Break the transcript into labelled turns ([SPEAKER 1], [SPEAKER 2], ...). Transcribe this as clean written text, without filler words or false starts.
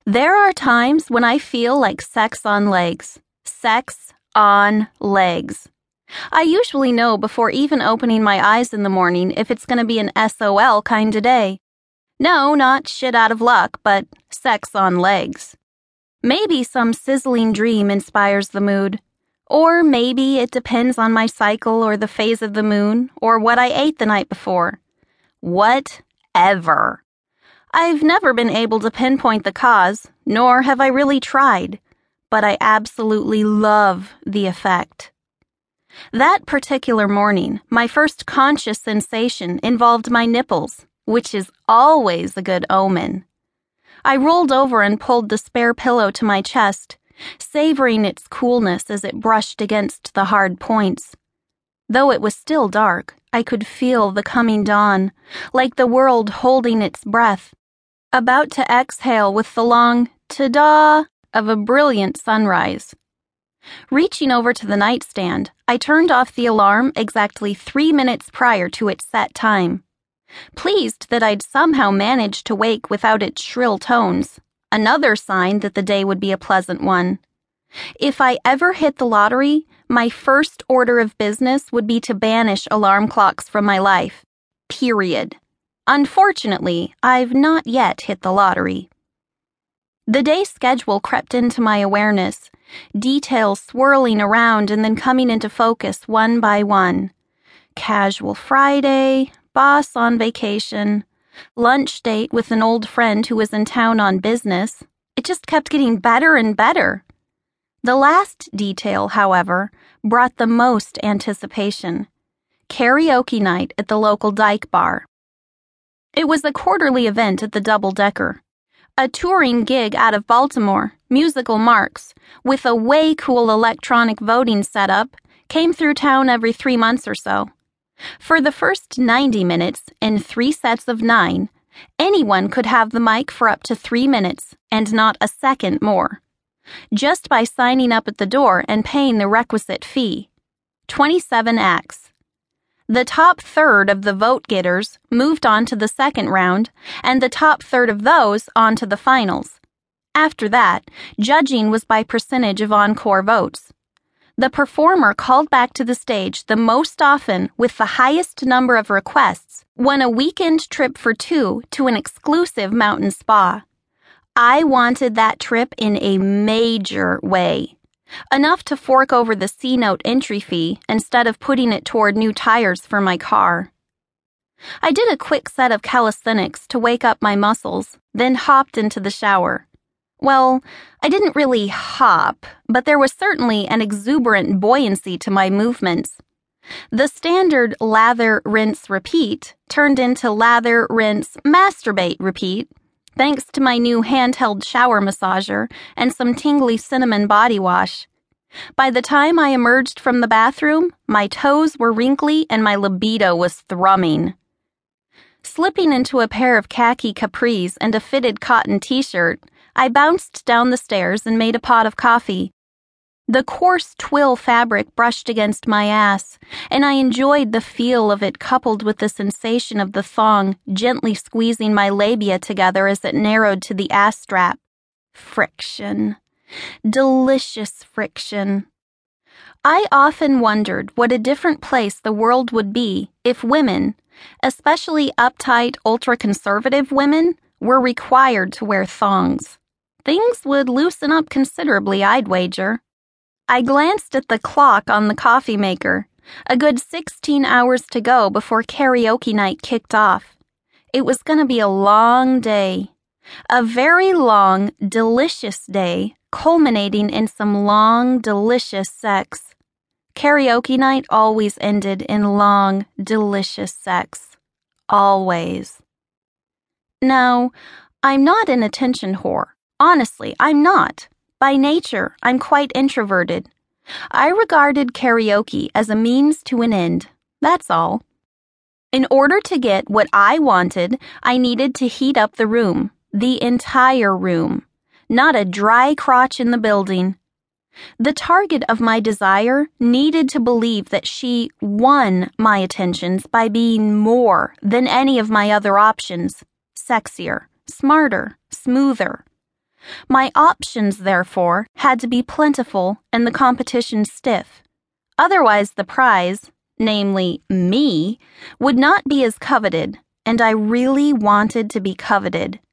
[SPEAKER 1] There are times when I feel like sex on legs. Sex on legs. I usually know before even opening my eyes in the morning if it's going to be an SOL kind of day. No, not shit out of luck, but sex on legs. Maybe some sizzling dream inspires the mood. Or maybe it depends on my cycle or the phase of the moon or what I ate the night before. Whatever. I've never been able to pinpoint the cause, nor have I really tried, but I absolutely love the effect. That particular morning, my first conscious sensation involved my nipples, which is always a good omen. I rolled over and pulled the spare pillow to my chest, savoring its coolness as it brushed against the hard points. Though it was still dark, I could feel the coming dawn, like the world holding its breath, about to exhale with the long ta-da of a brilliant sunrise. Reaching over to the nightstand, I turned off the alarm exactly 3 minutes prior to its set time, pleased that I'd somehow managed to wake without its shrill tones, another sign that the day would be a pleasant one. If I ever hit the lottery, my first order of business would be to banish alarm clocks from my life. Period. Unfortunately, I've not yet hit the lottery. The day schedule crept into my awareness, details swirling around and then coming into focus one by one. Casual Friday, boss on vacation, lunch date with an old friend who was in town on business. It just kept getting better and better. The last detail, however, brought the most anticipation. Karaoke night at the local Dyke Bar. It was a quarterly event at the Double Decker. A touring gig out of Baltimore, Musical Marks, with a way cool electronic voting setup, came through town every 3 months or so. For the first 90 minutes, in 3 sets of 9, anyone could have the mic for up to 3 minutes, and not a second more. Just by signing up at the door and paying the requisite fee. 27 acts. The top third of the vote-getters moved on to the second round, and the top third of those on to the finals. After that, judging was by percentage of encore votes. The performer called back to the stage the most often with the highest number of requests won a weekend trip for 2 to an exclusive mountain spa. I wanted that trip in a major way. Enough to fork over the C-Note entry fee instead of putting it toward new tires for my car. I did a quick set of calisthenics to wake up my muscles, then hopped into the shower. Well, I didn't really hop, but there was certainly an exuberant buoyancy to my movements. The standard lather, rinse, repeat turned into lather, rinse, masturbate, repeat, thanks to my new handheld shower massager and some tingly cinnamon body wash. By the time I emerged from the bathroom, my toes were wrinkly and my libido was thrumming. Slipping into a pair of khaki capris and a fitted cotton t-shirt, I bounced down the stairs and made a pot of coffee. The coarse twill fabric brushed against my ass, and I enjoyed the feel of it coupled with the sensation of the thong gently squeezing my labia together as it narrowed to the ass strap. Friction. Delicious friction. I often wondered what a different place the world would be if women, especially uptight, ultra-conservative women, were required to wear thongs. Things would loosen up considerably, I'd wager. I glanced at the clock on the coffee maker. A good 16 hours to go before karaoke night kicked off. It was going to be a long day. A very long, delicious day, culminating in some long, delicious sex. Karaoke night always ended in long, delicious sex. Always. Now, I'm not an attention whore. Honestly, I'm not. By nature, I'm quite introverted. I regarded karaoke as a means to an end. That's all. In order to get what I wanted, I needed to heat up the room, the entire room, not a dry crotch in the building. The target of my desire needed to believe that she won my attentions by being more than any of my other options, sexier, smarter, smoother. My options, therefore, had to be plentiful and the competition stiff. Otherwise, the prize, namely me, would not be as coveted, and I really wanted to be coveted.